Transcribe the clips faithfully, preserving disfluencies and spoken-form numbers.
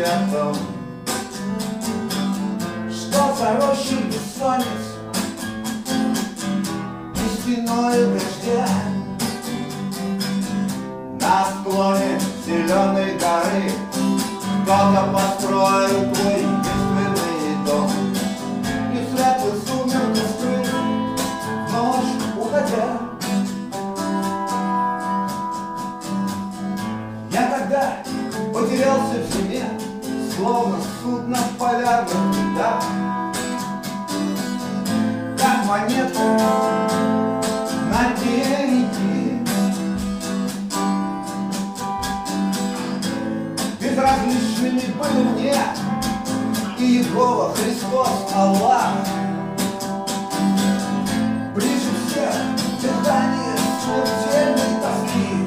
светом. Что за рощей бессонниц и стеною дождя? На склоне зеленой горы кто-то построил твой единственный дом. И светлый сумерки скрыт ночь уходя. Я тогда потерялся в зиме, словно судно в полярных льдах, как монетка на береге. Безразличными были мне и Егова, Христос, Аллах. Ближе всех дыхание смертельной тоски.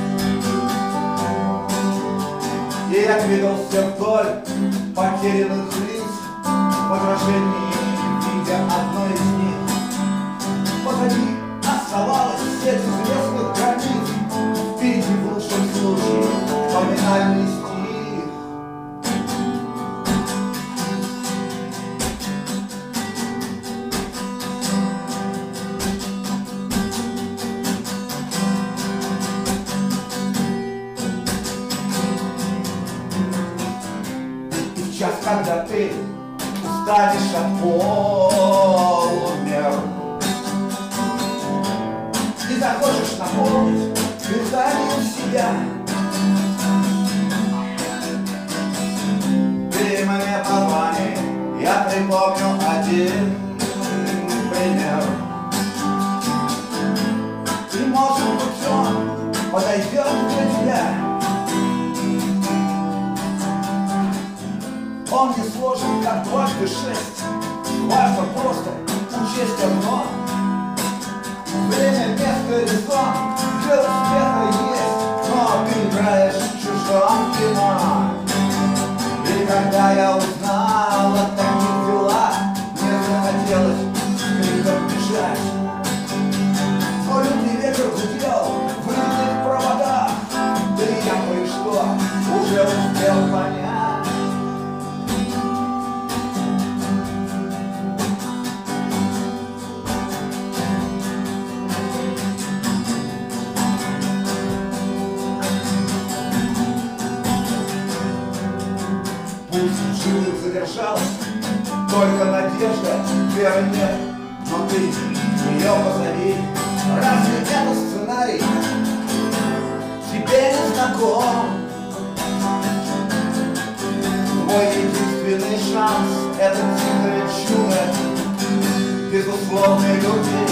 И я двигался вдоль потерянных лиц в отражении, видя одной из них. Позади оставалась сеть известных границ, впереди в лучшем случае поминальный стих. Сейчас, когда ты устанешь от полумер и захочешь наполнить дыханием себя, ты мне позвони, я припомню один пример. И может быть он подойдет для тебя. Он не сложен, как дважды шесть. Важно просто учесть одно: время, место, резон для успеха есть, но ты играешь в чужом кино. И когда я узнал о таких делах, мне захотелось криком бежать. Но лютый ветер гудел в ледяных проводах, да и я кое-что уже успел понять. Пусть живых задержалась только надежда, веры нет, но ты ее позови. Разве это сценарий тебе не знаком? Твой единственный шанс — это тихое чудо безусловной любви.